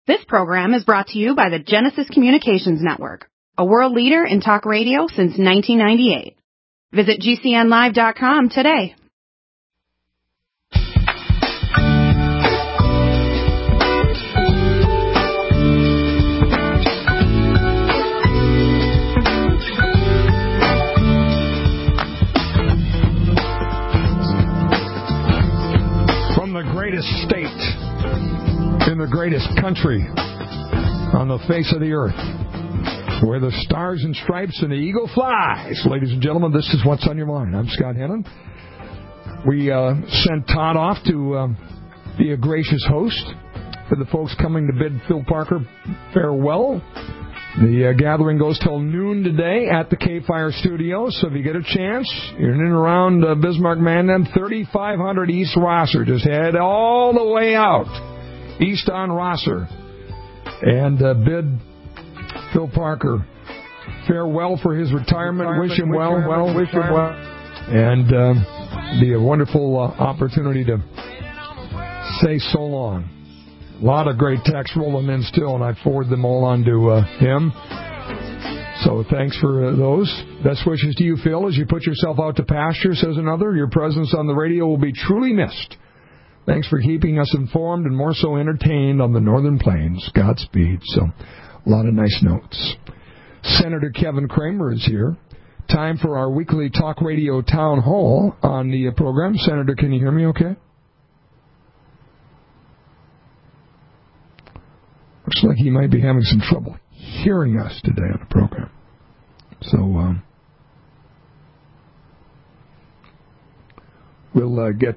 This program is brought to you by the Genesis Communications Network, a world leader in talk radio since 1998. Visit GCNlive.com today. From the greatest state in the greatest country on the face of the earth, where the stars and stripes and the eagle flies. Ladies and gentlemen, this is What's on Your Mind. I'm Scott Hennon. We sent Todd off to be a gracious host for the folks coming to bid Phil Parker farewell. The gathering goes till noon today at the K-Fire Studio, so if you get a chance, you're in and around Bismarck, Mandan, 3500 East Rosser. Just head all the way out east on Rosser and bid Phil Parker farewell for his retirement. Wish him well. And be a wonderful opportunity to say so long. A lot of great texts rolling in still, and I forward them all on to him. So thanks for those. Best wishes to you, Phil, as you put yourself out to pasture, says another. Your presence on the radio will be truly missed. Thanks for keeping us informed and more so entertained on the Northern Plains. Godspeed. So a lot of nice notes. Senator Kevin Cramer is here. Time for our weekly talk radio town hall on the program. Senator, can you hear me okay? Looks like he might be having some trouble hearing us today on the program. So we'll get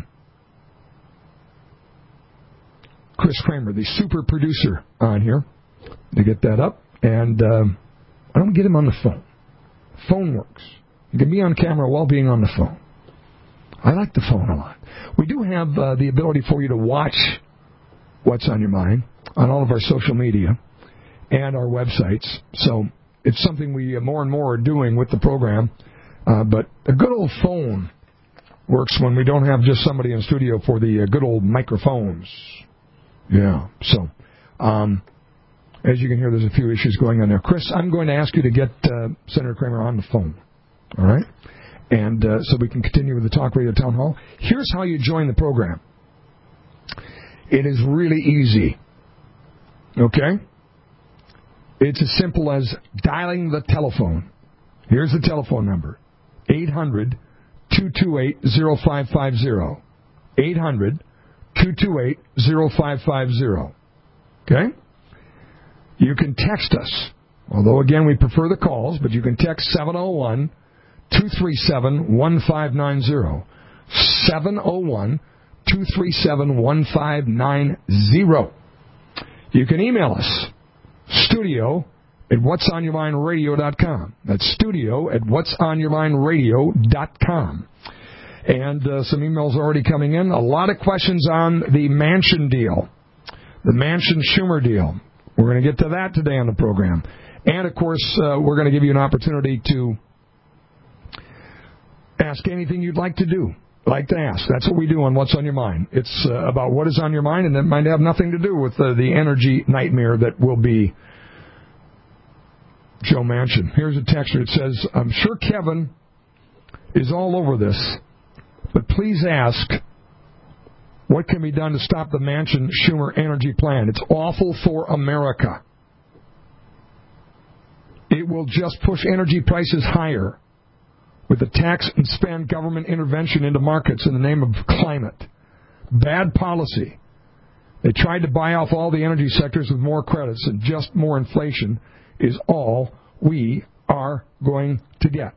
Chris Kramer, the super producer, on here to get that up. And I don't get him on the phone. Phone works. You can be on camera while being on the phone. I like the phone a lot. We do have the ability for you to watch What's on Your Mind on all of our social media and our websites. So it's something we more and more are doing with the program. But a good old phone works when we don't have just somebody in studio for the good old microphones. Yeah. So as you can hear, there's a few issues going on there. Chris, I'm going to ask you to get Senator Kramer on the phone. All right? And so we can continue with the Talk Radio Town Hall. Here's how you join the program. It is really easy. Okay? It's as simple as dialing the telephone. Here's the telephone number. 800-228-0550. 800-228-0550. Okay? You can text us. Although, again, we prefer the calls, but you can text 701-237-1590. 701-237-1590. You can email us. studio@whatsonyourmindradio.com. That's studio@whatsonyourmindradio.com. And some emails are already coming in. A lot of questions on the Manchin deal, the Manchin-Schumer deal. We're going to get to that today on the program. And, of course, we're going to give you an opportunity to ask anything you'd like to do, like to ask. That's what we do on What's on Your Mind. It's about what is on your mind, and it might have nothing to do with the energy nightmare that will be Joe Manchin. Here's a texter. It says, I'm sure Kevin is all over this, but please ask what can be done to stop the Manchin-Schumer energy plan. It's awful for America. It will just push energy prices higher with the tax and spend government intervention into markets in the name of climate. Bad policy. They tried to buy off all the energy sectors with more credits, and just more inflation is all we are going to get.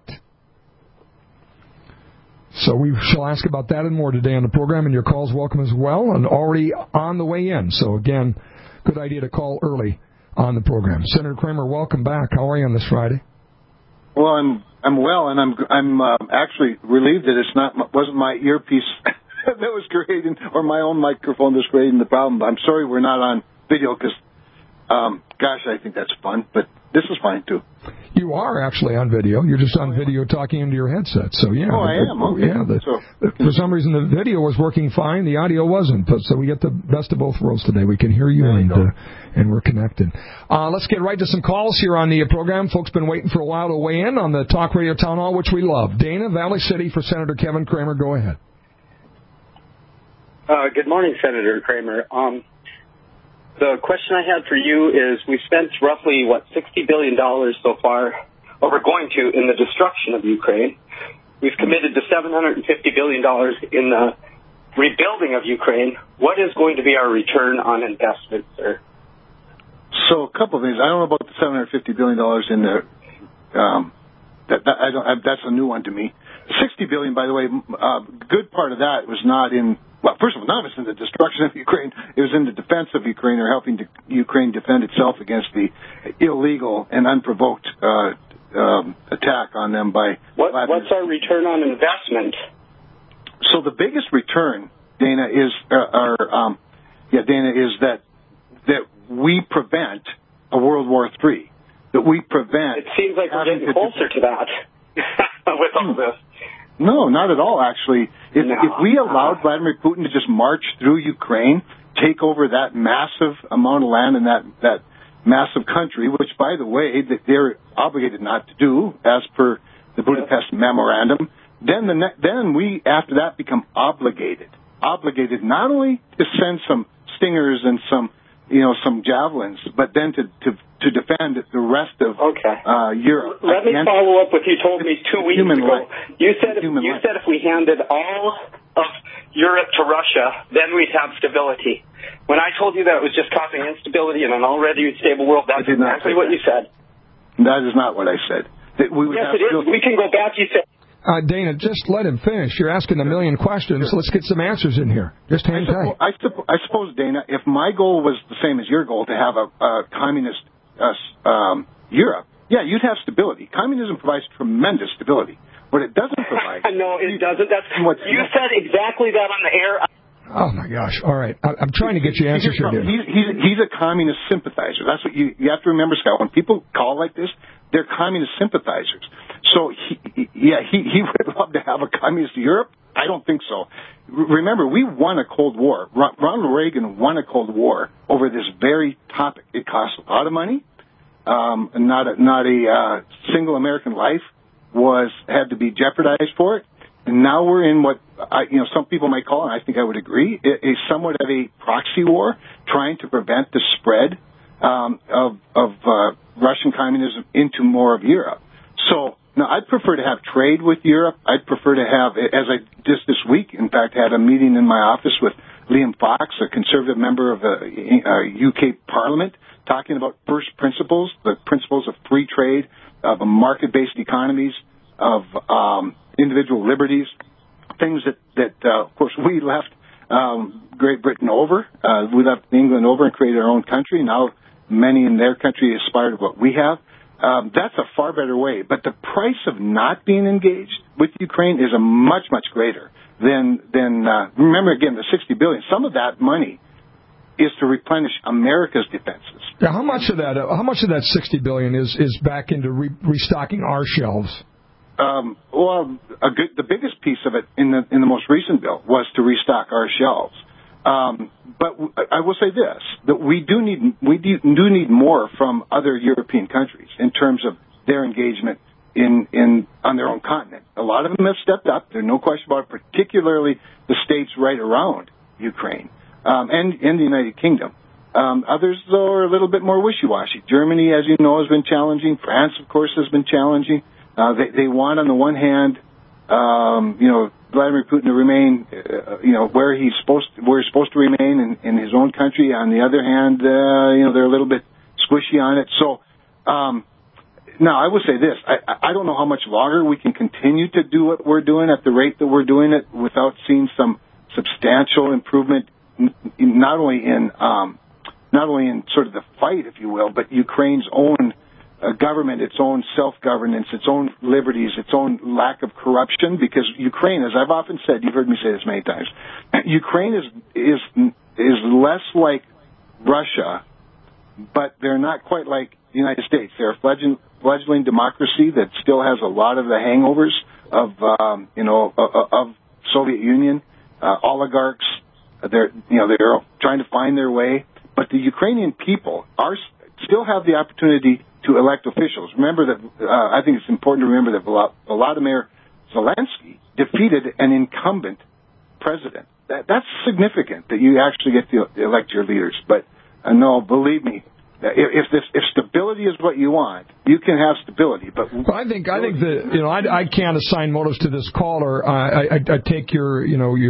So we shall ask about that and more today on the program, and your calls welcome as well, and already on the way in. So, again, good idea to call early on the program. Senator Kramer, welcome back. How are you on this Friday? Well, I'm well, and I'm actually relieved that wasn't my earpiece that was creating, or my own microphone that's creating the problem. I'm sorry we're not on video because, gosh, I think that's fun, but this is fine too. You are actually on video. You're just on video talking into your headset. So, yeah. Oh, I am. Okay. Yeah, for some reason, the video was working fine. The audio wasn't. So we get the best of both worlds today. We can hear you, and we're connected. Let's get right to some calls here on the program. Folks been waiting for a while to weigh in on the Talk Radio Town Hall, which we love. Dana, Valley City, for Senator Kevin Cramer. Go ahead. Good morning, Senator Cramer. The question I had for you is, we've spent roughly, $60 billion so far, or we're going to, in the destruction of Ukraine. We've committed to $750 billion in the rebuilding of Ukraine. What is going to be our return on investment, sir? So a couple of things. I don't know about the $750 billion in the. That's a new one to me. $60 billion, by the way, good part of that was not in. Well, first of all, none of it's in the destruction of Ukraine. It was in the defense of Ukraine, or helping Ukraine defend itself against the illegal and unprovoked attack on them by. What's our return on investment? So the biggest return, Dana, is that we prevent a World War III. That we prevent. It seems like we're getting closer to that with all this. No, not at all, actually. If we allowed Vladimir Putin to just march through Ukraine, take over that massive amount of land and that massive country, which, by the way, that they're obligated not to do, as per the Budapest Memorandum, then we, after that, become obligated not only to send some Stingers and some javelins, but then to defend the rest of Europe. Let me follow up with you. Told me 2 weeks ago. You said if we handed all of Europe to Russia, then we'd have stability. When I told you that it was just causing instability in an already stable world, that's exactly what you said. That is not what I said. Yes, it is. We can go back. You said. Dana, just let him finish. You're asking a million questions. Let's get some answers in here. Just hang tight. I suppose, Dana, if my goal was the same as your goal, to have a communist Europe, yeah, you'd have stability. Communism provides tremendous stability. What it doesn't provide... No, it doesn't. You said exactly that on the air. Oh, my gosh. All right. I'm trying to get you answers here, Dana. He's a communist sympathizer. That's what you have to remember, Scott. When people call like this, they're communist sympathizers. So, he would love to have a communist Europe? I don't think so. Remember, we won a Cold War. Ronald Reagan won a Cold War over this very topic. It cost a lot of money. Not a single American life had to be jeopardized for it. And now we're in what some people might call, and I think I would agree, a somewhat of a proxy war, trying to prevent the spread of Russian communism into more of Europe. So now I'd prefer to have trade with Europe. I'd prefer to have, as I just this week, in fact, had a meeting in my office with Liam Fox, a conservative member of the UK Parliament, talking about first principles, the principles of free trade, of market-based economies, of individual liberties, things that of course, we left Great Britain over. We left England over and created our own country. Now many in their country aspire to what we have. That's a far better way. But the price of not being engaged with Ukraine is a much, much greater than remember, again, the $60 billion. Some of that money is to replenish America's defenses. Now, how much of that $60 billion is back into restocking our shelves? The biggest piece of it in the most recent bill was to restock our shelves. But I will say this: that we do need more from other European countries in terms of their engagement on their own continent. A lot of them have stepped up. There's no question about it, particularly the states right around Ukraine and the United Kingdom. Others, though, are a little bit more wishy-washy. Germany, as you know, has been challenging. France, of course, has been challenging. They want, on the one hand, Vladimir Putin to remain, where he's supposed to remain in his own country. On the other hand, they're a little bit squishy on it. So, now I would say this: I don't know how much longer we can continue to do what we're doing at the rate that we're doing it without seeing some substantial improvement, not only in sort of the fight, if you will, but Ukraine's own government, its own self-governance, its own liberties, its own lack of corruption. Because Ukraine, as I've often said, you've heard me say this many times, Ukraine is less like Russia but they're not quite like the United States. They're a fledgling democracy that still has a lot of the hangovers of of Soviet Union oligarchs. They're trying to find their way, but the Ukrainian people still have the opportunity to elect officials. Remember that I think it's important to remember that Volodymyr Zelensky defeated an incumbent president. That's significant that you actually get to elect your leaders. But no, believe me, if stability is what you want, you can have stability. But I think that I can't assign motives to this caller. I take your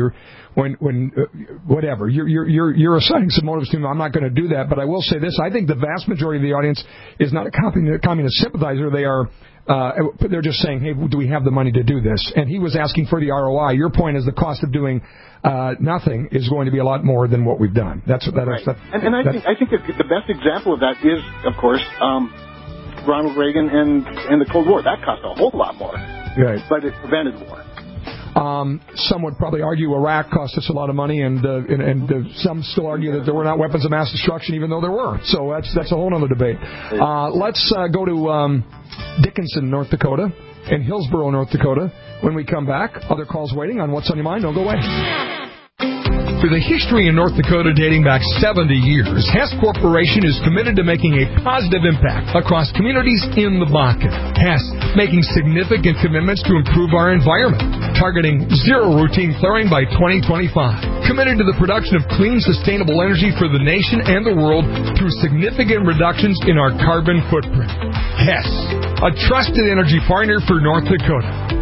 whatever you're assigning some motives to me. I'm not going to do that. But I will say this: I think the vast majority of the audience is not a communist sympathizer. They're just saying, hey, do we have the money to do this? And he was asking for the ROI. Your point is the cost of doing nothing is going to be a lot more than what we've done. Right. I think the best example of that is, of course, Ronald Reagan and the Cold War. That cost a whole lot more, right? But it prevented war. Some would probably argue Iraq cost us a lot of money, and some still argue that there were not weapons of mass destruction, even though there were. So that's a whole other debate. Let's go to Dickinson, North Dakota, and Hillsboro, North Dakota. When we come back, other calls waiting on What's on Your Mind. Don't go away. With a history in North Dakota dating back 70 years, Hess Corporation is committed to making a positive impact across communities in the Bakken. Hess making significant commitments to improve our environment, targeting zero routine flaring by 2025. Committed to the production of clean, sustainable energy for the nation and the world through significant reductions in our carbon footprint. Hess, a trusted energy partner for North Dakota.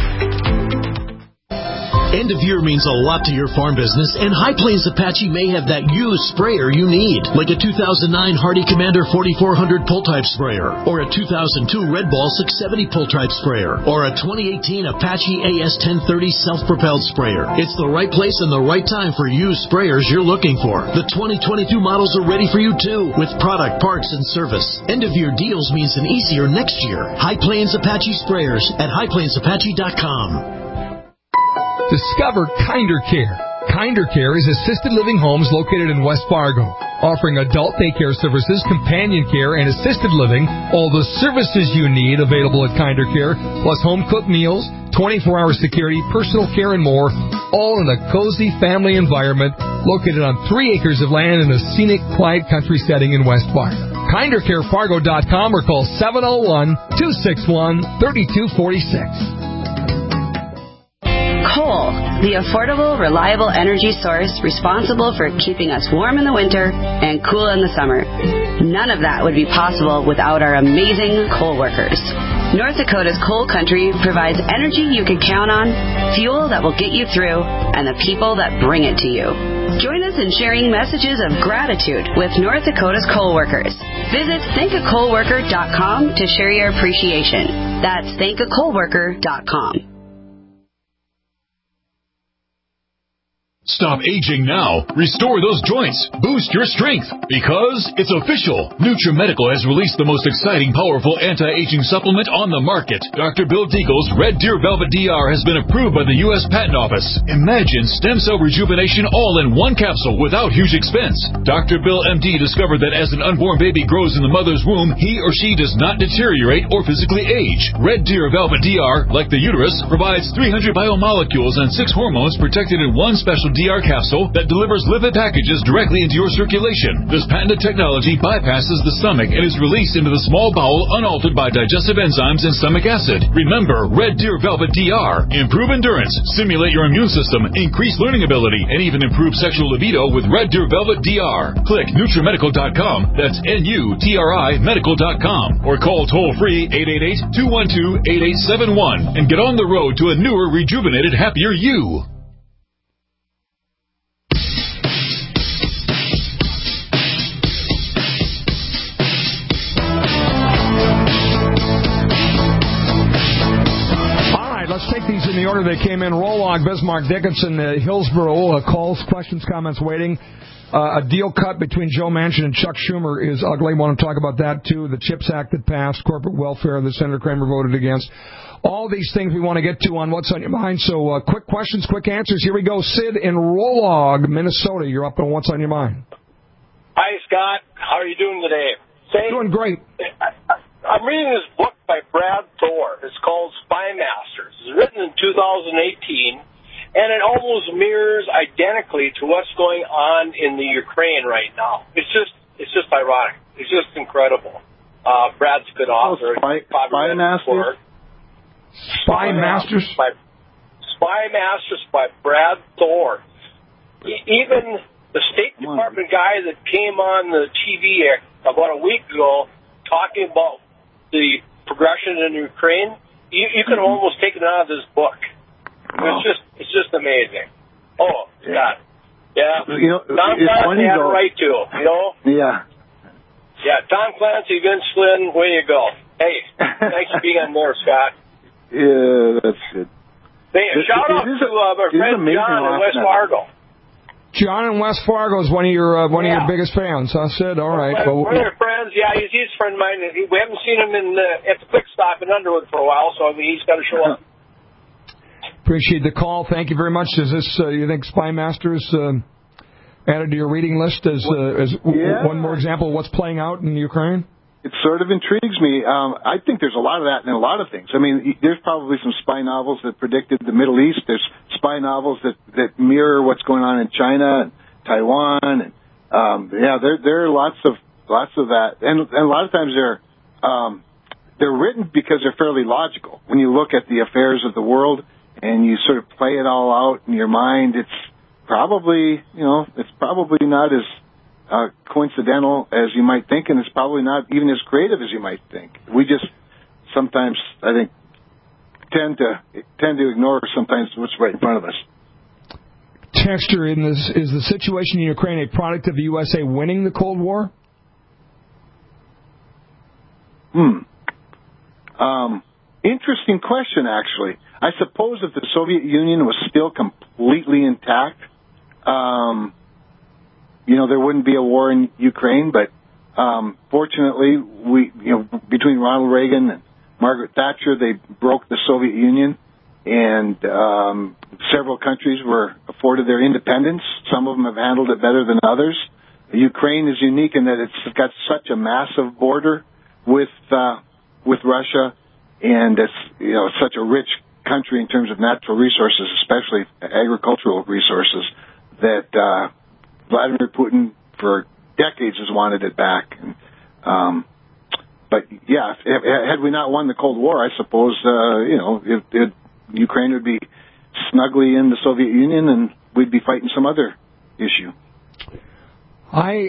End of year means a lot to your farm business, and High Plains Apache may have that used sprayer you need, like a 2009 Hardy Commander 4400 pull-type sprayer, or a 2002 Red Ball 670 pull-type sprayer, or a 2018 Apache AS1030 self-propelled sprayer. It's the right place and the right time for used sprayers you're looking for. The 2022 models are ready for you too, with product, parts, and service. End of year deals means an easier next year. High Plains Apache sprayers at highplainsapache.com. Discover Kinder Care. Kinder Care is assisted living homes located in West Fargo, offering adult daycare services, companion care, and assisted living. All the services you need available at Kinder Care, plus home-cooked meals, 24-hour security, personal care, and more, all in a cozy family environment located on 3 acres of land in a scenic, quiet country setting in West Fargo. KinderCareFargo.com or call 701-261-3246. Coal, the affordable, reliable energy source responsible for keeping us warm in the winter and cool in the summer. None of that would be possible without our amazing coal workers. North Dakota's coal country provides energy you can count on, fuel that will get you through, and the people that bring it to you. Join us in sharing messages of gratitude with North Dakota's coal workers. Visit thankacoalworker.com to share your appreciation. That's thankacoalworker.com. Stop aging now. Restore those joints. Boost your strength. Because it's official. NutriMedical has released the most exciting, powerful anti-aging supplement on the market. Dr. Bill Deagle's Red Deer Velvet DR has been approved by the U.S. Patent Office. Imagine stem cell rejuvenation all in one capsule without huge expense. Dr. Bill MD discovered that as an unborn baby grows in the mother's womb, he or she does not deteriorate or physically age. Red Deer Velvet DR, like the uterus, provides 300 biomolecules and 6 hormones protected in one special DR capsule that delivers lipid packages directly into your circulation. This patented technology bypasses the stomach and is released into the small bowel unaltered by digestive enzymes and stomach acid. Remember, Red Deer Velvet DR. Improve endurance, stimulate your immune system, increase learning ability, and even improve sexual libido with Red Deer Velvet DR. Click NutriMedical.com, that's NUTRI Medical.com, or call toll-free 888-212-8871 and get on the road to a newer, rejuvenated, happier you. Let's take these in the order they came in. Rolog, Bismarck, Dickinson, Hillsboro. Calls, questions, comments waiting. A deal cut between Joe Manchin and Chuck Schumer is ugly. Want to talk about that, too. The CHIPS Act that passed, corporate welfare that Senator Kramer voted against. All these things we want to get to on What's on Your Mind. So quick questions, quick answers. Here we go. Sid in Rolog, Minnesota. You're up on What's on Your Mind. Hi, Scott. How How are you doing today? Doing great. I'm reading this book by Brad Thor. It's called Spy Masters. It's written in 2018, and it almost mirrors identically to what's going on in the Ukraine right now. It's just ironic. It's just incredible. Brad's a good author. Spy Masters? Spy Masters? Spy Masters by Brad Thor. Even the State Department guy that came on the TV about a week ago talking about the progression in Ukraine, you can almost take it out of this book. It's just amazing. Oh, God. Yeah. You know, Tom Clancy had a right to, you know? Yeah. Yeah, Tom Clancy, Vince Flynn, way you go. Hey, thanks for being on there, Scott. Yeah, that's good. Hey, shout out to our friend John in West Fargo. John in West Fargo is one of your biggest fans. I said, all right. One of your friends, yeah, he's a friend of mine. We haven't seen him at the Quick Stop in Underwood for a while, so he's got to show up. Appreciate the call. Thank you very much. Is this you think Spy Masters added to your reading list as one more example of what's playing out in Ukraine? It sort of intrigues me. I think there's a lot of that in a lot of things. I mean, there's probably some spy novels that predicted the Middle East. There's spy novels that mirror what's going on in China and Taiwan. And there are lots of that. And a lot of times they're written because they're fairly logical. When you look at the affairs of the world and you sort of play it all out in your mind, it's probably not as coincidental as you might think, and it's probably not even as creative as you might think. We just sometimes, I think, tend to ignore sometimes what's right in front of us. Texter, is the situation in Ukraine a product of the USA winning the Cold War? Interesting question, actually. I suppose if the Soviet Union was still completely intact, there wouldn't be a war in Ukraine, but fortunately, between Ronald Reagan and Margaret Thatcher, they broke the Soviet Union, and several countries were afforded their independence. Some of them have handled it better than others. Ukraine is unique in that it's got such a massive border with Russia, and it's such a rich country in terms of natural resources, especially agricultural resources, that Vladimir Putin for decades has wanted it back. But yeah, had we not won the Cold War, I suppose Ukraine would be snugly in the Soviet Union, and we'd be fighting some other issue. I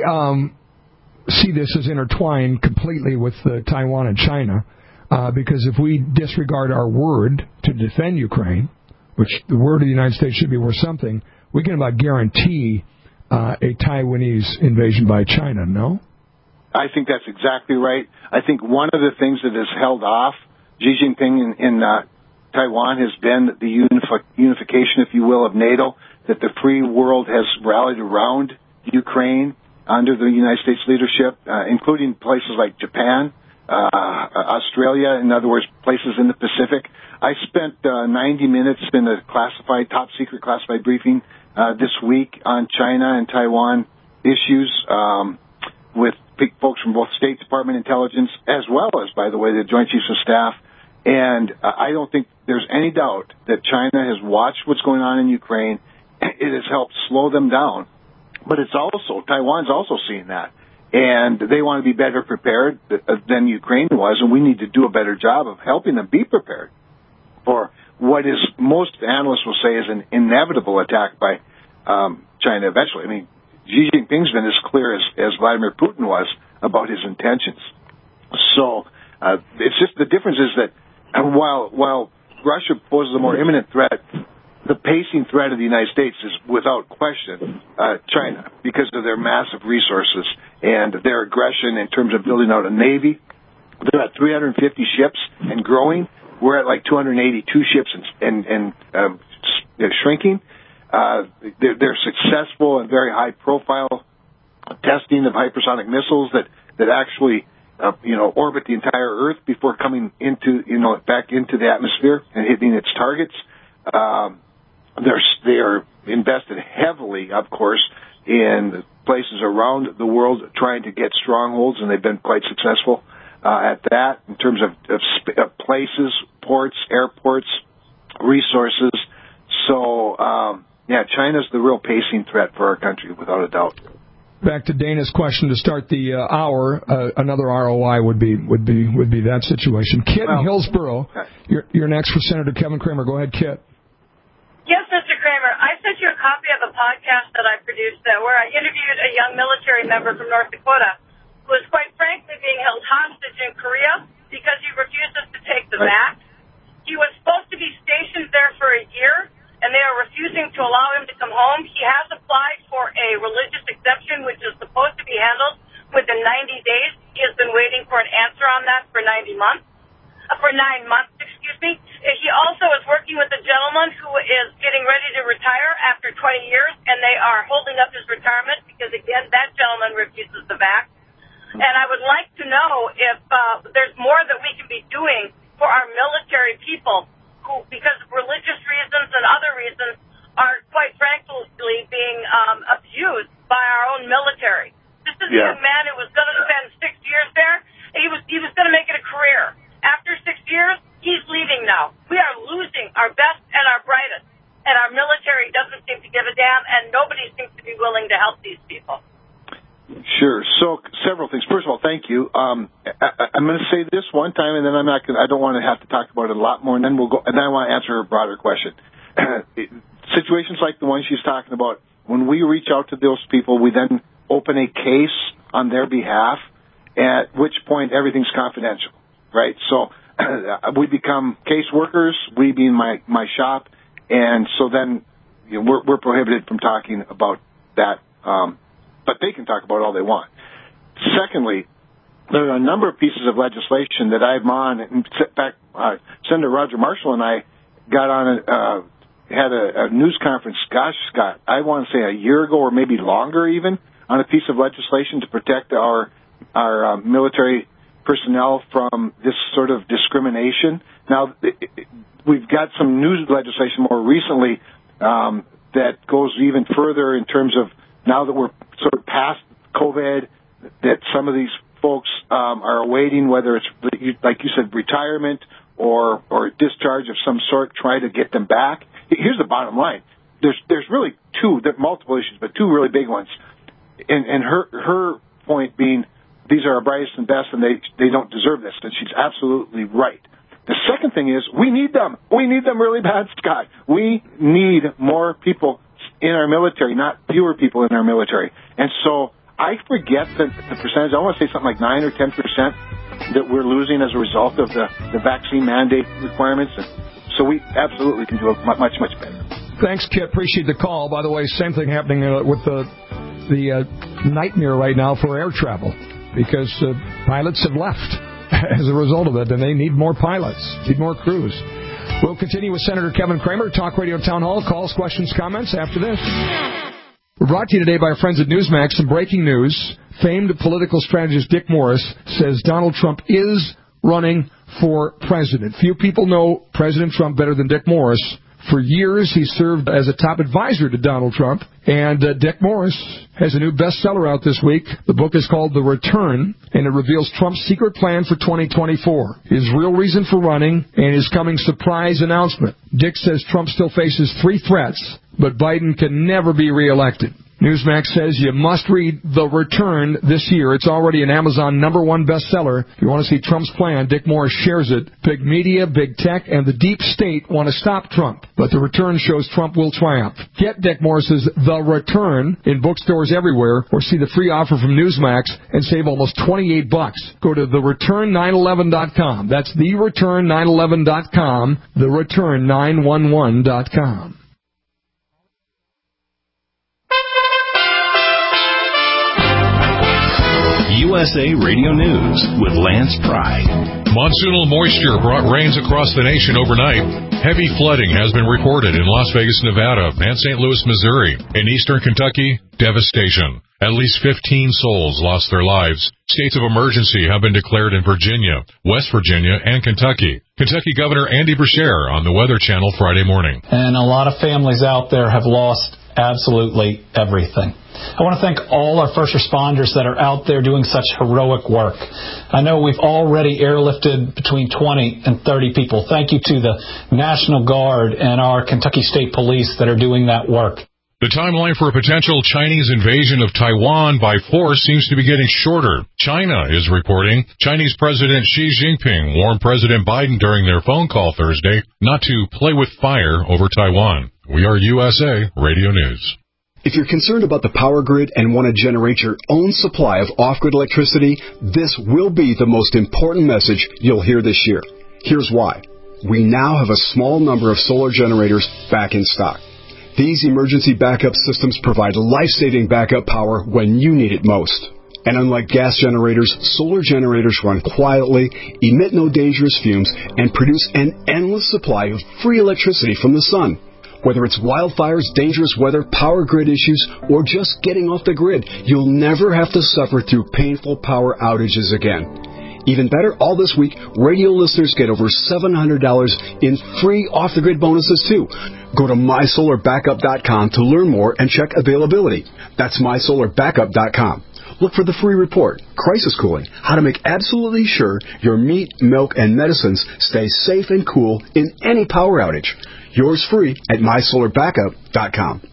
see this as intertwined completely with Taiwan and China, because if we disregard our word to defend Ukraine, which the word of the United States should be worth something, we can about guarantee a Taiwanese invasion by China, no? I think that's exactly right. I think one of the things that has held off Xi Jinping in Taiwan has been the unification, if you will, of NATO, that the free world has rallied around Ukraine under the United States leadership, including places like Japan, Australia, in other words, places in the Pacific. I spent 90 minutes in a top secret classified briefing this week on China and Taiwan issues with folks from both State Department intelligence as well as, by the way, the Joint Chiefs of Staff. And I don't think there's any doubt that China has watched what's going on in Ukraine. It has helped slow them down. But Taiwan's also seeing that. And they want to be better prepared than Ukraine was, and we need to do a better job of helping them be prepared for what is, most analysts will say, is an inevitable attack by China eventually. I mean, Xi Jinping's been as clear as Vladimir Putin was about his intentions. So it's just the difference is that while Russia poses a more imminent threat, the pacing threat of the United States is without question China, because of their massive resources and their aggression in terms of building out a navy. They're at 350 ships and growing. We're at like 282 ships and they're shrinking. They're successful and very high profile testing of hypersonic missiles that actually orbit the entire Earth before coming back into the atmosphere and hitting its targets. They are invested heavily, of course, in places around the world trying to get strongholds, and they've been quite successful at that in terms of places, ports, airports, resources. So, China's the real pacing threat for our country, without a doubt. Back to Dana's question to start the hour. Another ROI would be that situation. Kit in Hillsboro, you're next for Senator Kevin Cramer. Go ahead, Kit. Yes, Mr. Cramer. I sent you a copy of a podcast that I produced where I interviewed a young military member from North Dakota who was quite frankly being held hostage in Korea because he refuses to take the vax. He was supposed to be stationed there for a year, and they are refusing to allow him to come home. He has applied for a religious exemption, which is supposed to be handled within 90 days. He has been waiting for an answer on that for 9 months. He also is working with a gentleman who is getting ready to retire after 20 years, and they are holding up his retirement because, again, that gentleman refuses the vax. And I would like to know if there's more that we can be doing for our military people who, because of religious reasons and other reasons, are quite frankly being abused by our own military. This is a young man who was going to spend 6 years there. He was going to make it a career. After 6 years, he's leaving now. We are losing our best and our brightest, and our military doesn't seem to give a damn, and nobody seems to be willing to help these people. Sure. So several things. First of all, thank you. I'm going to say this one time, and then I don't want to have to talk about it a lot more, and then we'll go. And then I want to answer a broader question. Situations like the one she's talking about, when we reach out to those people, we then open a case on their behalf, at which point everything's confidential, right? So we become case workers, we being my shop, and so then we're prohibited from talking about that. But they can talk about all they want. Secondly, there are a number of pieces of legislation that I'm on. In fact, Senator Roger Marshall and I got on had a news conference, gosh, Scott, I want to say a year ago or maybe longer even, on a piece of legislation to protect our military personnel from this sort of discrimination. Now, we've got some news legislation more recently that goes even further in terms of now that we're sort of past COVID, that some of these folks are awaiting, whether it's, like you said, retirement or discharge of some sort, try to get them back. Here's the bottom line. There's really multiple issues, but two really big ones. And her point being, these are our brightest and best, and they don't deserve this. And she's absolutely right. The second thing is, we need them. We need them really bad, Scott. We need more people in our military, not fewer people in our military. And so I forget the percentage. I want to say something like 9 or 10% that we're losing as a result of the vaccine mandate requirements. And so we absolutely can do it much, much better. Thanks, Kit. Appreciate the call. By the way, same thing happening with the nightmare right now for air travel, because pilots have left as a result of it, and they need more pilots, need more crews. We'll continue with Senator Kevin Cramer, Talk Radio Town Hall. Calls, questions, comments after this. We're brought to you today by our friends at Newsmax. Some breaking news. Famed political strategist Dick Morris says Donald Trump is running for president. Few people know President Trump better than Dick Morris. For years, he served as a top advisor to Donald Trump, and Dick Morris has a new bestseller out this week. The book is called The Return, and it reveals Trump's secret plan for 2024, his real reason for running, and his coming surprise announcement. Dick says Trump still faces 3 threats, but Biden can never be reelected. Newsmax says you must read The Return this year. It's already an Amazon #1 bestseller. If you want to see Trump's plan, Dick Morris shares it. Big media, big tech, and the deep state want to stop Trump. But The Return shows Trump will triumph. Get Dick Morris's The Return in bookstores everywhere, or see the free offer from Newsmax and save almost $28. Go to thereturn911.com. That's thereturn911.com, thereturn911.com. USA Radio News with Lance Pride. Monsoonal moisture brought rains across the nation overnight. Heavy flooding has been recorded in Las Vegas, Nevada, and St. Louis, Missouri. In eastern Kentucky, devastation. At least 15 souls lost their lives. States of emergency have been declared in Virginia, West Virginia, and Kentucky. Kentucky Governor Andy Beshear on the Weather Channel Friday morning. And a lot of families out there have lost absolutely everything. I want to thank all our first responders that are out there doing such heroic work. I know we've already airlifted between 20 and 30 people. Thank you to the National Guard and our Kentucky State Police that are doing that work. The timeline for a potential Chinese invasion of Taiwan by force seems to be getting shorter. China is reporting Chinese President Xi Jinping warned President Biden during their phone call Thursday not to play with fire over Taiwan. We are USA Radio News. If you're concerned about the power grid and want to generate your own supply of off-grid electricity, this will be the most important message you'll hear this year. Here's why. We now have a small number of solar generators back in stock. These emergency backup systems provide life-saving backup power when you need it most. And unlike gas generators, solar generators run quietly, emit no dangerous fumes, and produce an endless supply of free electricity from the sun. Whether it's wildfires, dangerous weather, power grid issues, or just getting off the grid, you'll never have to suffer through painful power outages again. Even better, all this week, radio listeners get over $700 in free off-the-grid bonuses, too. Go to MySolarBackup.com to learn more and check availability. That's MySolarBackup.com. Look for the free report, Crisis Cooling, how to make absolutely sure your meat, milk, and medicines stay safe and cool in any power outage. Yours free at MySolarBackup.com.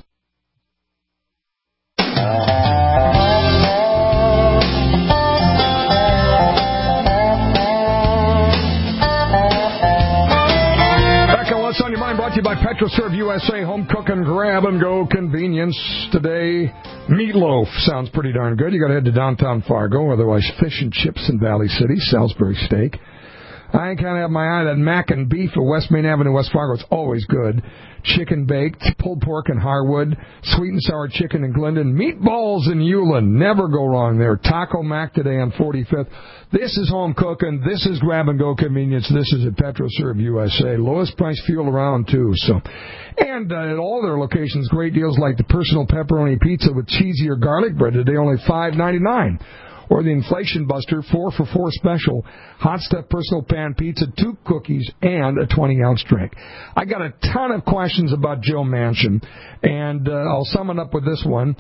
What's on your mind? Brought to you by PetroServe USA, home cook and grab and go convenience. Today, meatloaf sounds pretty darn good. You got to head to downtown Fargo, otherwise fish and chips in Valley City, Salisbury steak. I kind of have my eye on that mac and beef at West Main Avenue, West Fargo. It's always good. Chicken baked, pulled pork in Harwood, sweet and sour chicken in Glendon, meatballs in Ulen. Never go wrong there. Taco Mac today on 45th. This is home cooking. This is grab-and-go convenience. This is at PetroServe USA. Lowest price fuel around, too. And at all their locations, great deals like the personal pepperoni pizza with cheesy or garlic bread today, only $5.99. Or the Inflation Buster 4 for $4 special, hot stuff personal pan pizza, 2 cookies, and a 20-ounce drink. I got a ton of questions about Joe Manchin, and I'll sum it up with this one.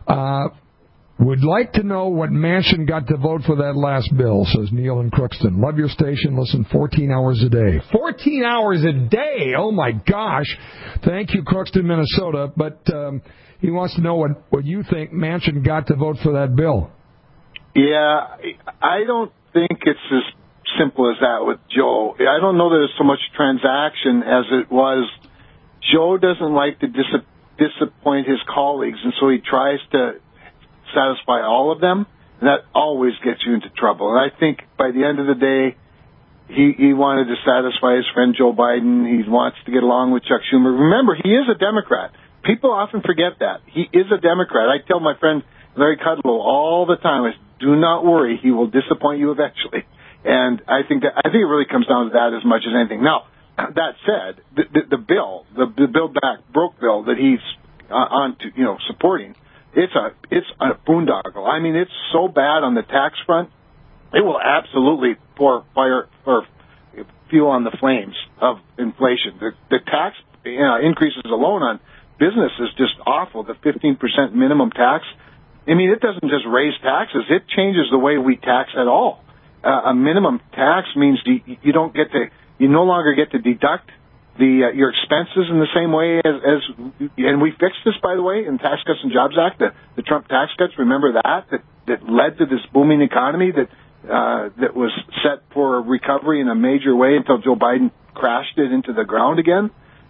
Would like to know what Manchin got to vote for that last bill, says Neil in Crookston. Love your station. Listen 14 hours a day. 14 hours a day! Oh, my gosh. Thank you, Crookston, Minnesota. But he wants to know what you think Manchin got to vote for that bill. Yeah, I don't think it's as simple as that with Joe. I don't know that it's so much transaction as it was Joe doesn't like to disappoint his colleagues, and so he tries to satisfy all of them, and that always gets you into trouble. And I think by the end of the day, he wanted to satisfy his friend Joe Biden. He wants to get along with Chuck Schumer. Remember, he is a Democrat. People often forget that. He is a Democrat. I tell my friend Larry Kudlow all the time, do not worry, he will disappoint you eventually. And I think it really comes down to that as much as anything. Now, that said, the bill, the Build Back Broke bill that he's supporting, it's a boondoggle. I mean, it's so bad on the tax front, it will absolutely pour fire or fuel on the flames of inflation. The tax increases alone on business is just awful. The 15% minimum tax. I mean, it doesn't just raise taxes; it changes the way we tax at all. A minimum tax means you no longer get to deduct your expenses in the same way as and we fixed this, by the way, in Tax Cuts and Jobs Act, the Trump tax cuts. Remember that led to this booming economy that was set for recovery in a major way until Joe Biden crashed it into the ground again.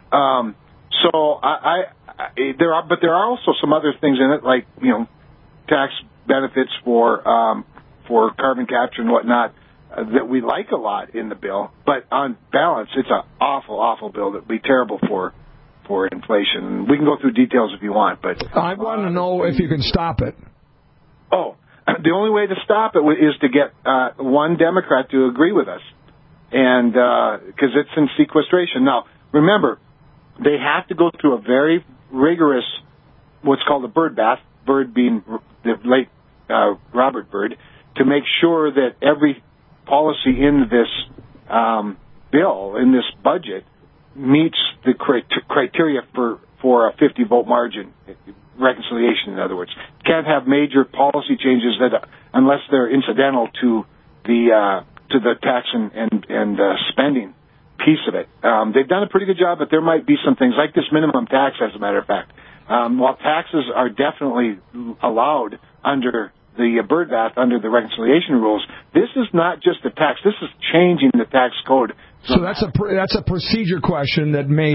There are also some other things in it, like tax benefits for carbon capture and whatnot that we like a lot in the bill. But on balance, it's an awful, awful bill that would be terrible for inflation. We can go through details if you want, but I want to know if you can stop it. Oh, the only way to stop it is to get one Democrat to agree with us, and because it's in sequestration. Now, remember, they have to go through a very rigorous, what's called a bird bath. Byrd being the late Robert Byrd, to make sure that every policy in this bill, in this budget, meets the criteria for for a 50-vote margin. Reconciliation, in other words. Can't have major policy changes that, unless they're incidental to the tax and spending piece of it. They've done a pretty good job, but there might be some things like this minimum tax, as a matter of fact. While taxes are definitely allowed under the Byrd bath, under the reconciliation rules, this is not just a tax. This is changing the tax code. So that's a procedure question that May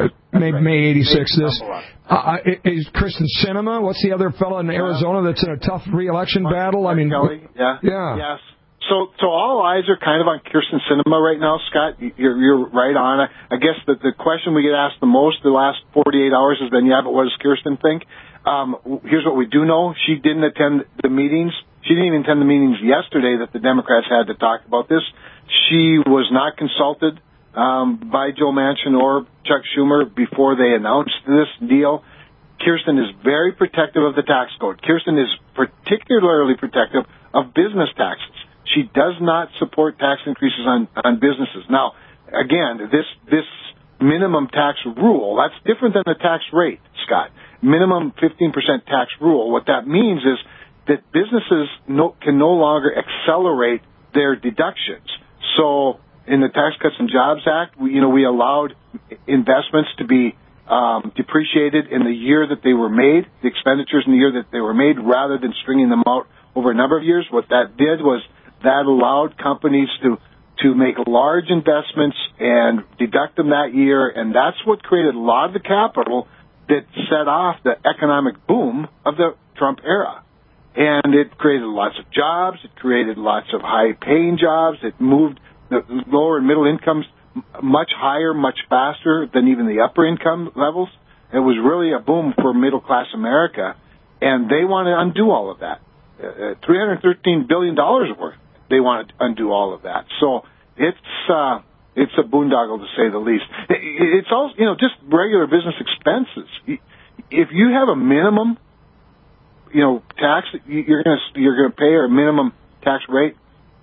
86. This is Kristen Sinema. What's the other fellow in Arizona that's in a tough re-election battle? I mean, Kelly. Yes. So all eyes are kind of on Kirsten Sinema right now, Scott. You're right on. I guess that the question we get asked the most the last 48 hours has been, but what does Kirsten think? Here's what we do know. She didn't attend the meetings. She didn't even attend the meetings yesterday that the Democrats had to talk about this. She was not consulted by Joe Manchin or Chuck Schumer before they announced this deal. Kirsten is very protective of the tax code. Kirsten is particularly protective of business taxes. She does not support tax increases on businesses. Now, again, this minimum tax rule, that's different than the tax rate, Scott. Minimum 15% tax rule. What that means is that businesses can no longer accelerate their deductions. So in the Tax Cuts and Jobs Act, we allowed investments to be depreciated in the year that they were made, the expenditures in the year that they were made, rather than stringing them out over a number of years. What that did was that allowed companies to make large investments and deduct them that year, and that's what created a lot of the capital that set off the economic boom of the Trump era. And it created lots of jobs. It created lots of high-paying jobs. It moved the lower and middle incomes much higher, much faster than even the upper income levels. It was really a boom for middle-class America, and they want to undo all of that. $313 billion worth. They want to undo all of that. So it's a boondoggle, to say the least. It's also, just regular business expenses. If you have a minimum, tax you're going to pay, or a minimum tax rate,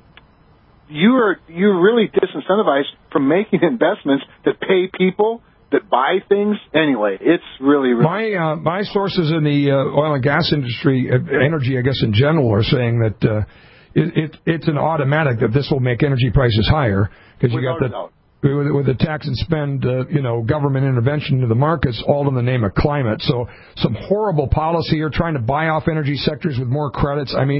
you're really disincentivized from making investments that pay people, that buy things. Anyway, it's really my sources in the oil and gas industry, energy, I guess in general, are saying that it's an automatic that this will make energy prices higher, because you got with the tax and spend, government intervention into the markets, all in the name of climate. So some horrible policy here, trying to buy off energy sectors with more credits. I mean,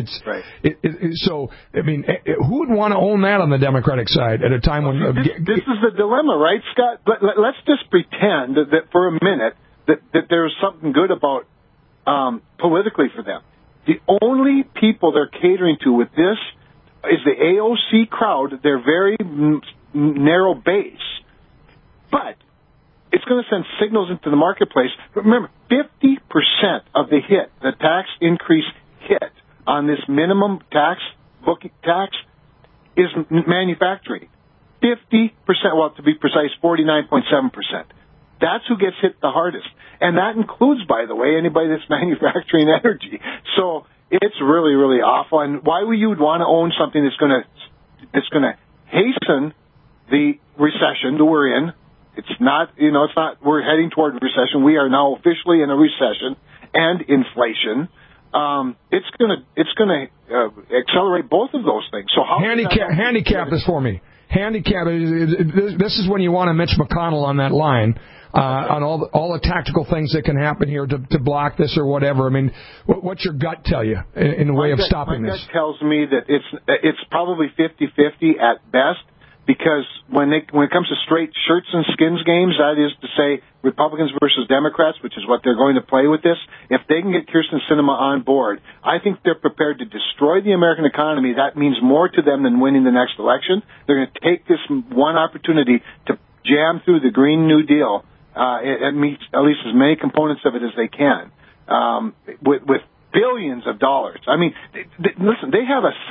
who would want to own that on the Democratic side at a time when this is the dilemma, right, Scott? Let's just pretend that for a minute that there's something good about politically for them. The only people they're catering to with this is the AOC crowd. They're very narrow base. But it's going to send signals into the marketplace. Remember, 50% of the tax increase hit on this minimum booking tax, is manufacturing. 50%, well, to be precise, 49.7%. That's who gets hit the hardest. And that includes, by the way, anybody that's manufacturing energy. So it's really, really awful. And why would you want to own something that's going to hasten the recession that we're in? It's not, we're heading toward recession. We are now officially in a recession and inflation. It's going to accelerate both of those things. So how handicap this for me. Handicap. This is when you want a Mitch McConnell on that line. On all the tactical things that can happen here to block this or whatever. I mean, what's your gut tell you in the way of stopping this? My gut tells me that it's probably 50-50 at best, because when it comes to straight shirts and skins games, that is to say Republicans versus Democrats, which is what they're going to play with this, if they can get Kirsten Sinema on board, I think they're prepared to destroy the American economy. That means more to them than winning the next election. They're going to take this one opportunity to jam through the Green New Deal. It meets at least as many components of it as they can, with billions of dollars. I mean, listen, they have a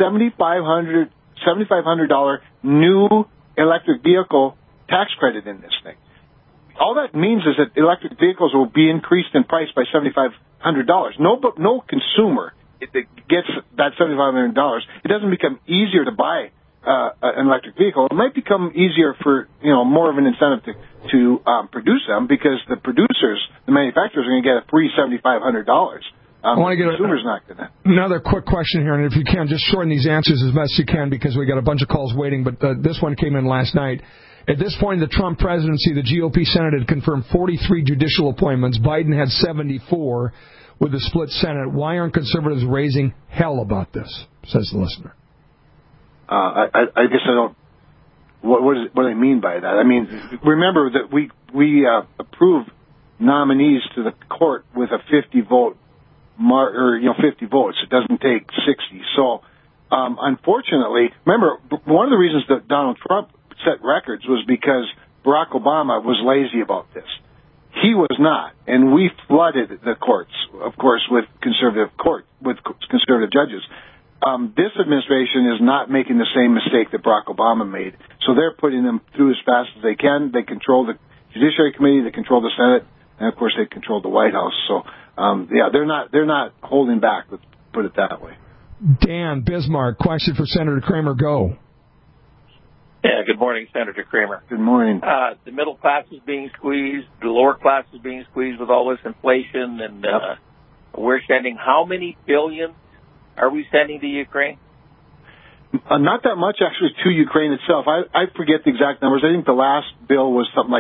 $7,500 new electric vehicle tax credit in this thing. All that means is that electric vehicles will be increased in price by $7,500. No consumer gets that $7,500. It doesn't become easier to buy an electric vehicle, it might become easier for, more of an incentive to produce them, because the producers, the manufacturers, are going to get a free $7,500. I want to get consumers not going to. Another quick question here, and if you can, just shorten these answers as best you can, because we got a bunch of calls waiting, but this one came in last night. At this point in the Trump presidency, the GOP Senate had confirmed 43 judicial appointments. Biden had 74 with the split Senate. Why aren't conservatives raising hell about this, says the listener. I guess I don't. What do they mean by that? I mean, remember that we approve nominees to the court with a 50 vote 50 votes. It doesn't take 60. So, unfortunately, remember, one of the reasons that Donald Trump set records was because Barack Obama was lazy about this. He was not, and we flooded the courts, of course, with conservative judges. This administration is not making the same mistake that Barack Obama made, so they're putting them through as fast as they can. They control the Judiciary Committee, they control the Senate, and of course they control the White House. So, they're not holding back. Let's put it that way. Dan Bismarck, question for Senator Kramer. Go. Yeah, good morning, Senator Kramer. Good morning. The middle class is being squeezed. The lower class is being squeezed with all this inflation. And we're sending how many billions are we sending to Ukraine? Not that much, actually, to Ukraine itself. I forget the exact numbers. I think the last bill was something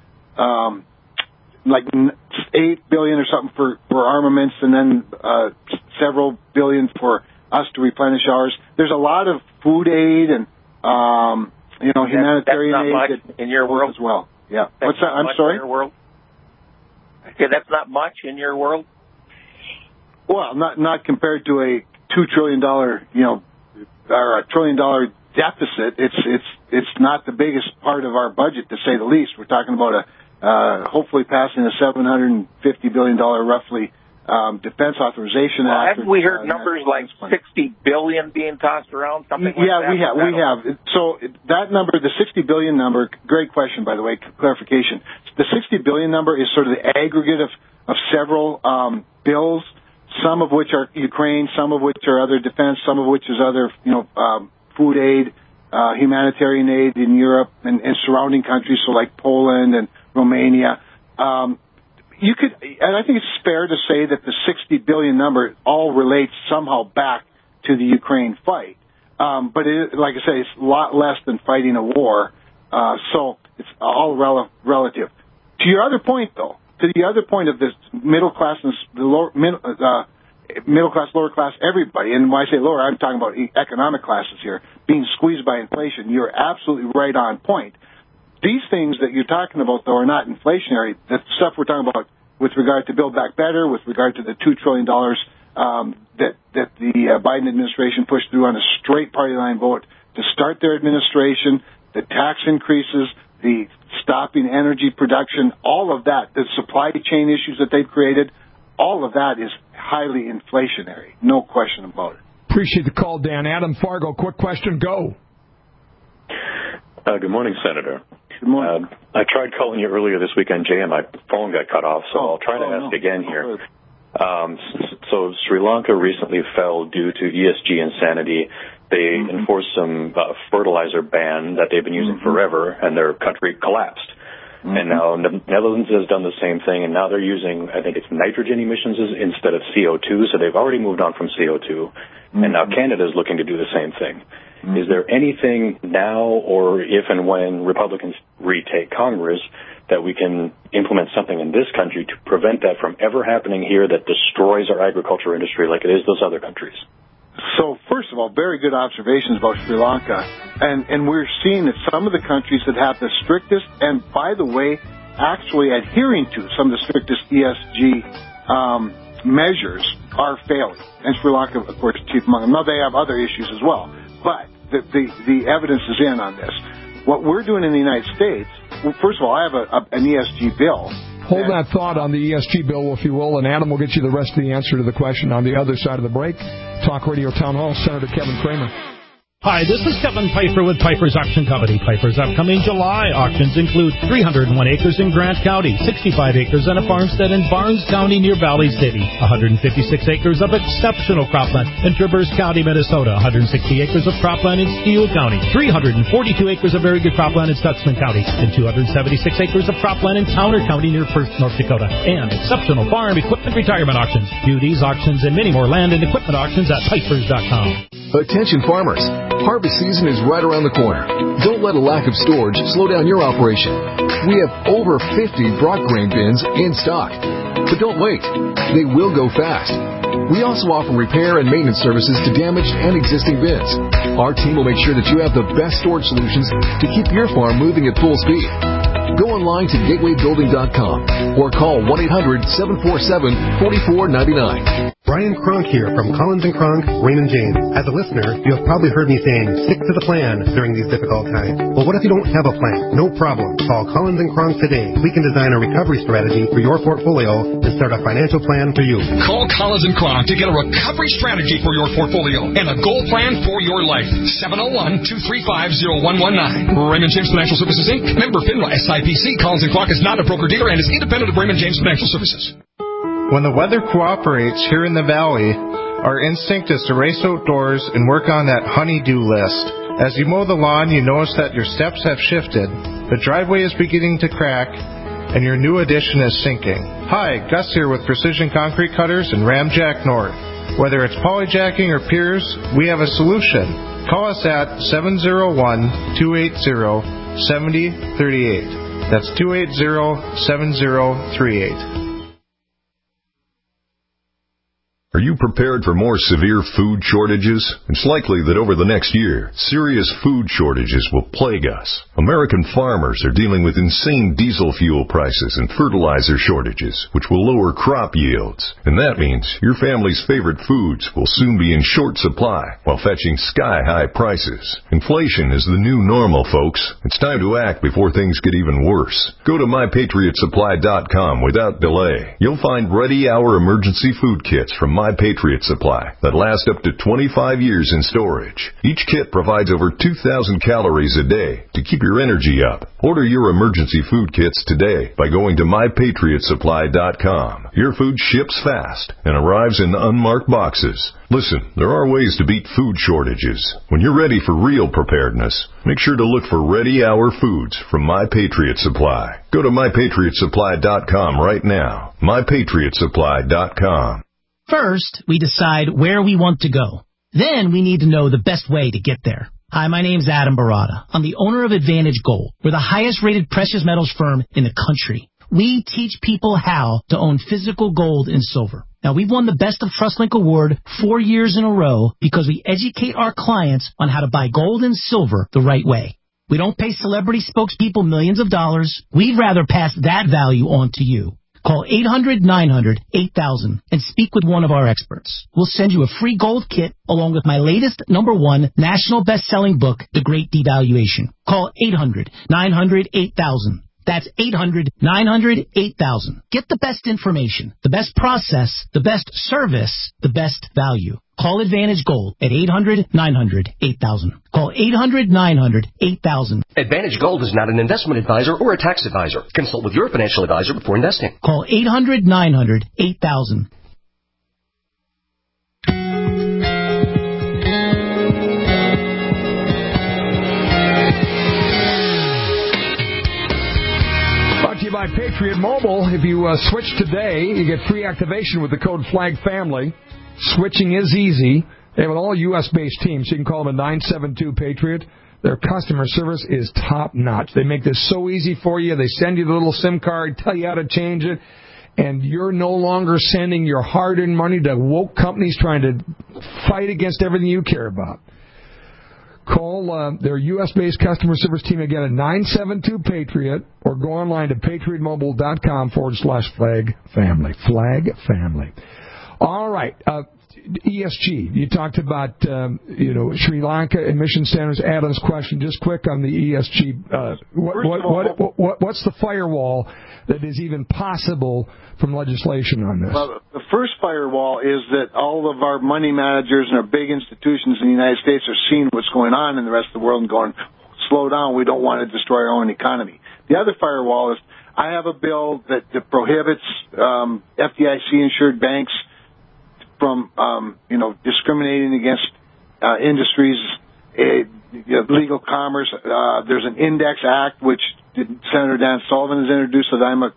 like $8 billion or something for armaments, and then several billion for us to replenish ours. There's a lot of food aid and humanitarian aid in your world as well. Yeah. What's that? I'm sorry. In your world? Okay, that's not much in your world. Well, not compared to a $2 trillion, or a $1 trillion deficit. It's not the biggest part of our budget, to say the least. We're talking about hopefully passing a $750 billion roughly defense authorization act. Haven't we heard numbers like $60 billion being tossed around? Something like that? Yeah, we have. So that number, the $60 billion number, great question, by the way, clarification. The $60 billion number is sort of the aggregate of several bills, some of which are Ukraine, some of which are other defense, some of which is other, food aid, humanitarian aid in Europe and surrounding countries, so like Poland and Romania. And I think it's fair to say that the $60 billion number all relates somehow back to the Ukraine fight. But like I say, it's a lot less than fighting a war. So it's all relative. To your other point, though, to the other point of this middle class and middle class, lower class, everybody, and when I say lower, I'm talking about economic classes here, being squeezed by inflation. You're absolutely right on point. These things that you're talking about, though, are not inflationary. The stuff we're talking about with regard to Build Back Better, with regard to the $2 trillion that the Biden administration pushed through on a straight party line vote to start their administration, the tax increases, the stopping energy production, all of that, the supply chain issues that they've created, all of that is highly inflationary. No question about it. Appreciate the call, Dan. Adam Fargo, quick question. Go. Good morning, Senator. Good morning. I tried calling you earlier this week on Jay, and my phone got cut off, so I'll try to ask again here. So Sri Lanka recently fell due to ESG insanity. They enforced some fertilizer ban that they've been using forever, and their country collapsed. And now the Netherlands has done the same thing, and now they're using, I think it's nitrogen emissions instead of CO2, so they've already moved on from CO2, and now Canada is looking to do the same thing. Is there anything now, or if and when Republicans retake Congress, that we can implement something in this country to prevent that from ever happening here that destroys our agriculture industry like it is those other countries? So, first of all, very good observations about Sri Lanka. And we're seeing that some of the countries that have the strictest, and by the way, actually adhering to some of the strictest ESG measures are failing. And Sri Lanka, of course, chief among them. Now, they have other issues as well. But the evidence is in on this. What we're doing in the United States, well, first of all, I have an ESG bill. Hold that thought on the ESG bill, if you will, and Adam will get you the rest of the answer to the question on the other side of the break. Talk Radio Town Hall, Senator Kevin Kramer. Hi, this is Kevin Piper with Piper's Auction Company. Piper's upcoming July auctions include 301 acres in Grant County, 65 acres and a farmstead in Barnes County near Valley City, 156 acres of exceptional cropland in Traverse County, Minnesota, 160 acres of cropland in Steele County, 342 acres of very good cropland in Stutzman County, and 276 acres of cropland in Towner County near Firth, North Dakota, and exceptional farm equipment retirement auctions. View these auctions and many more land and equipment auctions at Pipers.com. Attention farmers, harvest season is right around the corner. Don't let a lack of storage slow down your operation. We have over 50 Brock grain bins in stock. But don't wait, they will go fast. We also offer repair and maintenance services to damaged and existing bins. Our team will make sure that you have the best storage solutions to keep your farm moving at full speed. Go online to gatewaybuilding.com or call 1-800-747-4499. Brian Kronk here from Collins & Kronk, Raymond James. As a listener, you have probably heard me saying, stick to the plan during these difficult times. Well, what if you don't have a plan? No problem. Call Collins & Kronk today. We can design a recovery strategy for your portfolio and start a financial plan for you. Call Collins & Kronk to get a recovery strategy for your portfolio and a goal plan for your life. 701-235-0119. Raymond James Financial Services, Inc. Member FINRA SIPC. Collins & Kronk is not a broker-dealer and is independent of Raymond James Financial Services. When the weather cooperates here in the valley, our instinct is to race outdoors and work on that honey-do list. As you mow the lawn, you notice that your steps have shifted, the driveway is beginning to crack, and your new addition is sinking. Hi, Gus here with Precision Concrete Cutters and Ramjack North. Whether it's polyjacking or piers, we have a solution. Call us at 701-280-7038. That's 280-7038. Are you prepared for more severe food shortages? It's likely that over the next year, serious food shortages will plague us. American farmers are dealing with insane diesel fuel prices and fertilizer shortages, which will lower crop yields. And that means your family's favorite foods will soon be in short supply while fetching sky-high prices. Inflation is the new normal, folks. It's time to act before things get even worse. Go to MyPatriotSupply.com without delay. You'll find ready-hour emergency food kits from My Patriot Supply that last up to 25 years in storage. Each kit provides over 2,000 calories a day to keep your energy up. Order your emergency food kits today by going to MyPatriotSupply.com. Your food ships fast and arrives in unmarked boxes. Listen, there are ways to beat food shortages. When you're ready for real preparedness, make sure to look for ready-hour foods from My Patriot Supply. Go to MyPatriotSupply.com right now. MyPatriotSupply.com. First, we decide where we want to go. Then we need to know the best way to get there. Hi, my name's Adam Barada. I'm the owner of Advantage Gold. We're the highest-rated precious metals firm in the country. We teach people how to own physical gold and silver. Now, we've won the Best of TrustLink Award 4 years in a row because we educate our clients on how to buy gold and silver the right way. We don't pay celebrity spokespeople millions of dollars. We'd rather pass that value on to you. Call 800-900-8000 and speak with one of our experts. We'll send you a free gold kit along with my latest #1 national best-selling book, The Great Devaluation. Call 800-900-8000. That's 800-900-8000. Get the best information, the best process, the best service, the best value. Call Advantage Gold at 800-900-8000. Call 800-900-8000. Advantage Gold is not an investment advisor or a tax advisor. Consult with your financial advisor before investing. Call 800-900-8000. By Patriot Mobile. If you switch today, you get free activation with the code FLAGFAMILY. Switching is easy. They have an all U.S.-based team, so you can call them a 972-PATRIOT. Their customer service is top-notch. They make this so easy for you. They send you the little SIM card, tell you how to change it, and you're no longer sending your hard-earned money to woke companies trying to fight against everything you care about. Call their U.S.-based customer service team again at 972-PATRIOT or go online to patriotmobile.com/FLAGFAMILY. Flag Family. All right. ESG. You talked about Sri Lanka emission standards. Adam's question, just quick on the ESG. What's the firewall that is even possible from legislation on this? Well, the first firewall is that all of our money managers and our big institutions in the United States are seeing what's going on in the rest of the world and going, slow down, we don't want to destroy our own economy. The other firewall is I have a bill that prohibits FDIC-insured banks from, discriminating against industries, legal commerce. There's an Index Act, which Senator Dan Sullivan has introduced that I'm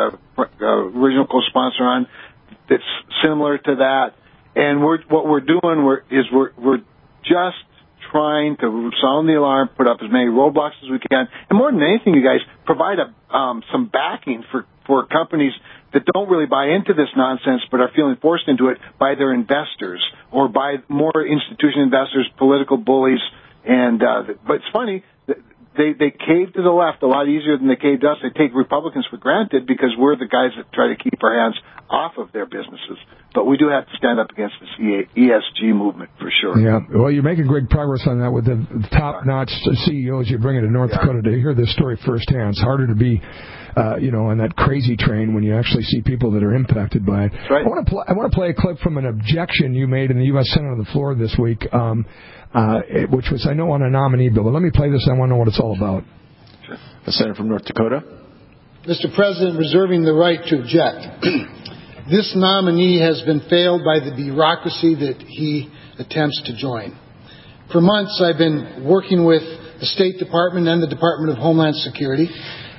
a original co-sponsor on, that's similar to that. And what we're doing is we're just trying to sound the alarm, put up as many roadblocks as we can, and more than anything, you guys, provide some backing for companies that don't really buy into this nonsense but are feeling forced into it by their investors or by more institutional investors, political bullies. And but it's funny, they cave to the left a lot easier than they cave to us. They take Republicans for granted because we're the guys that try to keep our hands off of their businesses. But we do have to stand up against this ESG movement for sure. Yeah, well, you're making great progress on that with the top-notch CEOs you bring into North Dakota to hear this story firsthand. It's harder to be, on that crazy train when you actually see people that are impacted by it. Right. I want to play a clip from an objection you made in the U.S. Senate on the floor this week, which was, I know, on a nominee bill. But let me play this. I want to know what it's all about. The Senator from North Dakota. Mr. President, reserving the right to object. This nominee has been failed by the bureaucracy that he attempts to join. For months, I've been working with the State Department and the Department of Homeland Security,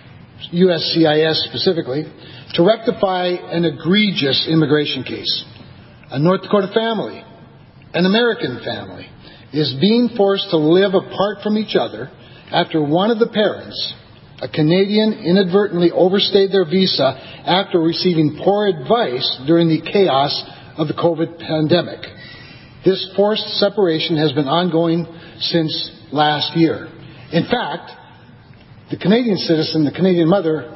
USCIS specifically, to rectify an egregious immigration case. A North Dakota family, an American family, is being forced to live apart from each other after one of the parents, a Canadian, inadvertently overstayed their visa after receiving poor advice during the chaos of the COVID pandemic. This forced separation has been ongoing since last year. In fact, the Canadian citizen, the Canadian mother,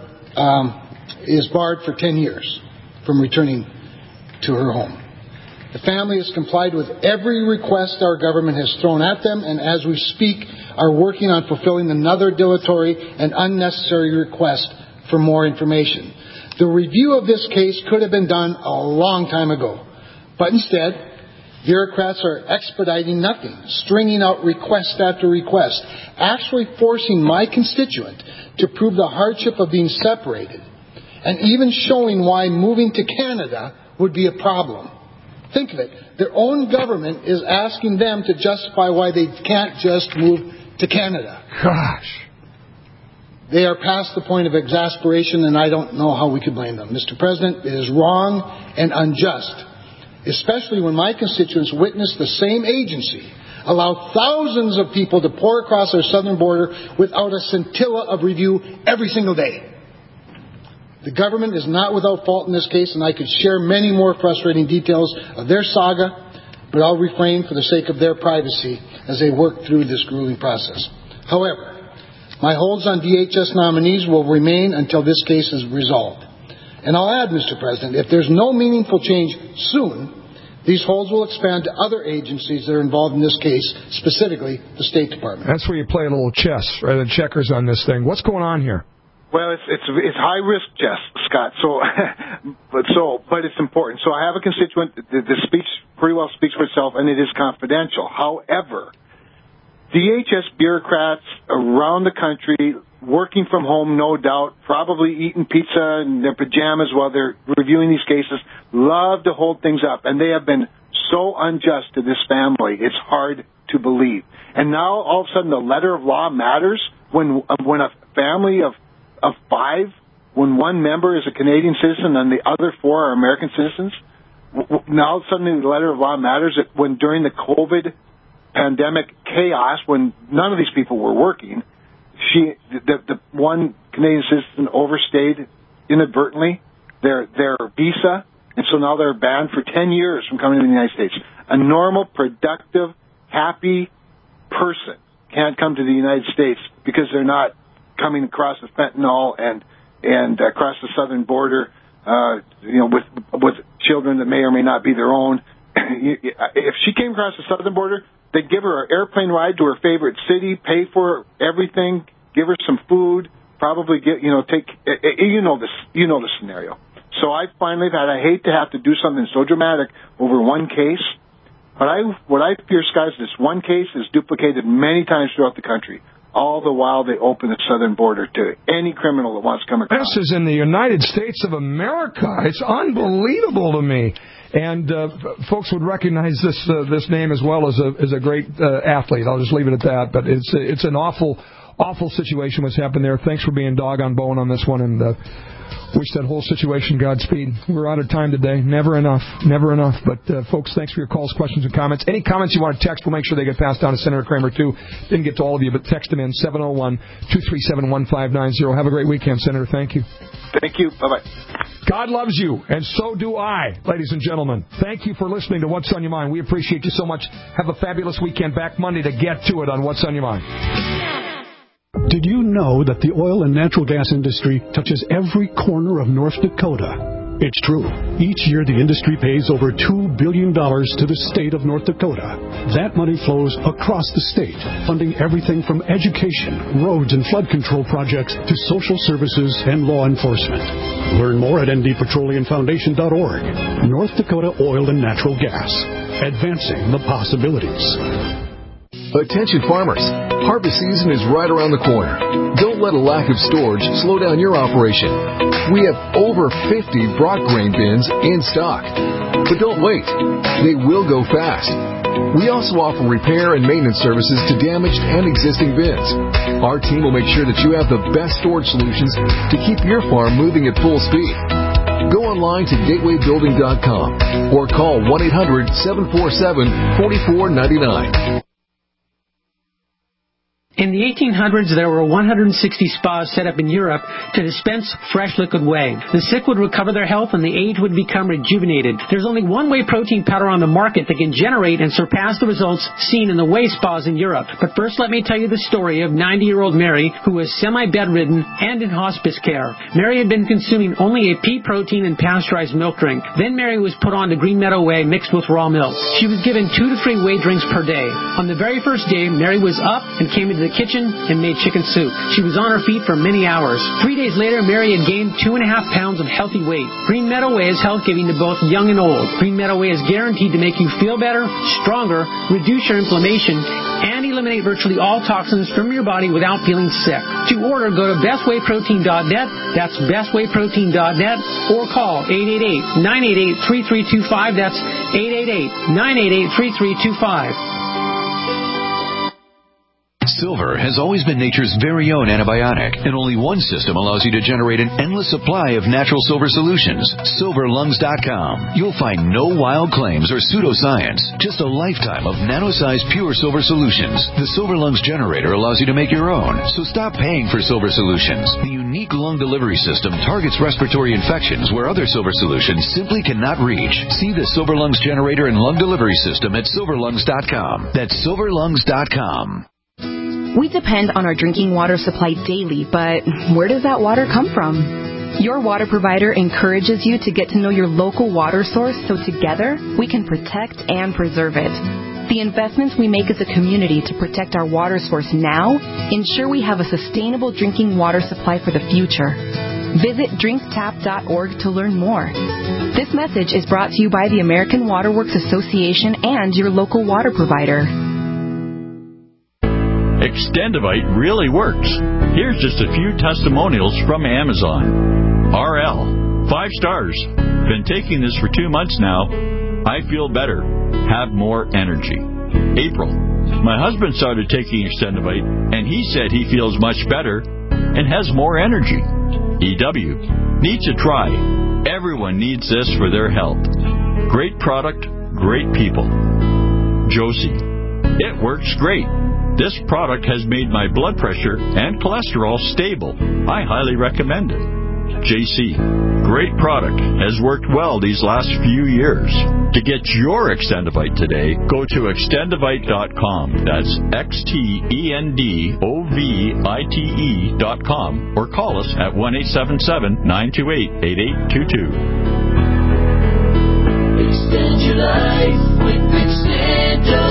is barred for 10 years from returning to her home. The family has complied with every request our government has thrown at them, and as we speak, are working on fulfilling another dilatory and unnecessary request for more information. The review of this case could have been done a long time ago, but instead, bureaucrats are expediting nothing, stringing out request after request, actually forcing my constituent to prove the hardship of being separated, and even showing why moving to Canada would be a problem. Think of it. Their own government is asking them to justify why they can't just move to Canada. Gosh. They are past the point of exasperation, and I don't know how we could blame them. Mr. President, it is wrong and unjust, especially when my constituents witness the same agency allow thousands of people to pour across our southern border without a scintilla of review every single day. The government is not without fault in this case, and I could share many more frustrating details of their saga, but I'll refrain for the sake of their privacy as they work through this grueling process. However, my holds on DHS nominees will remain until this case is resolved. And I'll add, Mr. President, if there's no meaningful change soon, these holds will expand to other agencies that are involved in this case, specifically the State Department. That's where you play a little chess rather than checkers on this thing. What's going on here? Well, it's high risk, chess, Scott. But it's important. So I have a constituent. The speech pretty well speaks for itself, and it is confidential. However, DHS bureaucrats around the country, working from home, no doubt, probably eating pizza in their pajamas while they're reviewing these cases, love to hold things up, and they have been so unjust to this family. It's hard to believe. And now all of a sudden, the letter of law matters when a family of five, when one member is a Canadian citizen and the other four are American citizens. Now suddenly the letter of law matters when during the COVID pandemic chaos, when none of these people were working, the one Canadian citizen overstayed inadvertently their visa, and so now they're banned for 10 years from coming to the United States. A normal, productive, happy person can't come to the United States because they're not coming across the fentanyl and across the southern border, with children that may or may not be their own. if she came across the southern border, they'd give her an airplane ride to her favorite city, pay for everything, give her some food, probably the scenario. So I finally thought, I hate to have to do something so dramatic over one case. But what I fear, Scott, is this one case is duplicated many times throughout the country. All the while they open the southern border to any criminal that wants to come across. This is in the United States of America. It's unbelievable to me. And folks would recognize this name as well as a great athlete. I'll just leave it at that. But it's an awful situation what's happened there. Thanks for being doggone bone on this one, and wish that whole situation Godspeed. We're out of time today. Never enough. But folks, thanks for your calls, questions, and comments. Any comments you want to text, we'll make sure they get passed down to Senator Kramer too. Didn't get to all of you, but text them in 701-237-1590. Have a great weekend, Senator. Thank you. Thank you. Bye-bye. God loves you, and so do I, ladies and gentlemen. Thank you for listening to What's on Your Mind. We appreciate you so much. Have a fabulous weekend. Back Monday to get to it on What's on Your Mind. Did you know that the oil and natural gas industry touches every corner of North Dakota? It's true. Each year, the industry pays over $2 billion to the state of North Dakota. That money flows across the state, funding everything from education, roads and flood control projects to social services and law enforcement. Learn more at ndpetroleumfoundation.org. North Dakota Oil and Natural Gas. Advancing the possibilities. Attention farmers, harvest season is right around the corner. Don't let a lack of storage slow down your operation. We have over 50 Brock grain bins in stock. But don't wait, they will go fast. We also offer repair and maintenance services to damaged and existing bins. Our team will make sure that you have the best storage solutions to keep your farm moving at full speed. Go online to gatewaybuilding.com or call 1-800-747-4499. In the 1800s, there were 160 spas set up in Europe to dispense fresh liquid whey. The sick would recover their health and the aged would become rejuvenated. There's only one whey protein powder on the market that can generate and surpass the results seen in the whey spas in Europe. But first, let me tell you the story of 90-year-old Mary, who was semi-bedridden and in hospice care. Mary had been consuming only a pea protein and pasteurized milk drink. Then Mary was put on to Green Meadow Whey mixed with raw milk. She was given 2 to 3 whey drinks per day. On the very first day, Mary was up and came into the kitchen and made chicken soup. She was on her feet for many hours. 3 days later, Mary had gained 2.5 pounds of healthy weight. Green Meadow Whey is health-giving to both young and old. Green Meadow Whey is guaranteed to make you feel better, stronger, reduce your inflammation, and eliminate virtually all toxins from your body without feeling sick. To order, go to bestwayprotein.net. That's bestwayprotein.net, or call 888-988-3325. That's 888-988-3325. Silver has always been nature's very own antibiotic, and only one system allows you to generate an endless supply of natural silver solutions. SilverLungs.com. You'll find no wild claims or pseudoscience, just a lifetime of nano-sized pure silver solutions. The Silver Lungs generator allows you to make your own, so stop paying for silver solutions. The unique lung delivery system targets respiratory infections where other silver solutions simply cannot reach. See the Silver Lungs generator and lung delivery system at SilverLungs.com. That's SilverLungs.com. We depend on our drinking water supply daily, but where does that water come from? Your water provider encourages you to get to know your local water source so together we can protect and preserve it. The investments we make as a community to protect our water source now ensure we have a sustainable drinking water supply for the future. Visit drinktap.org to learn more. This message is brought to you by the American Water Works Association and your local water provider. Extendivite really works. Here's just a few testimonials from Amazon. RL, 5 stars. Been taking this for 2 months now. I feel better. Have more energy. April, my husband started taking Extendivite, and he said he feels much better and has more energy. EW, need to try. Everyone needs this for their health. Great product, great people. Josie, it works great. This product has made my blood pressure and cholesterol stable. I highly recommend it. JC, great product. Has worked well these last few years. To get your Extendivite today, go to extendivite.com. That's XTENDOVITE.com, or call us at 1-877-928-8822. Extend your life with Extendo.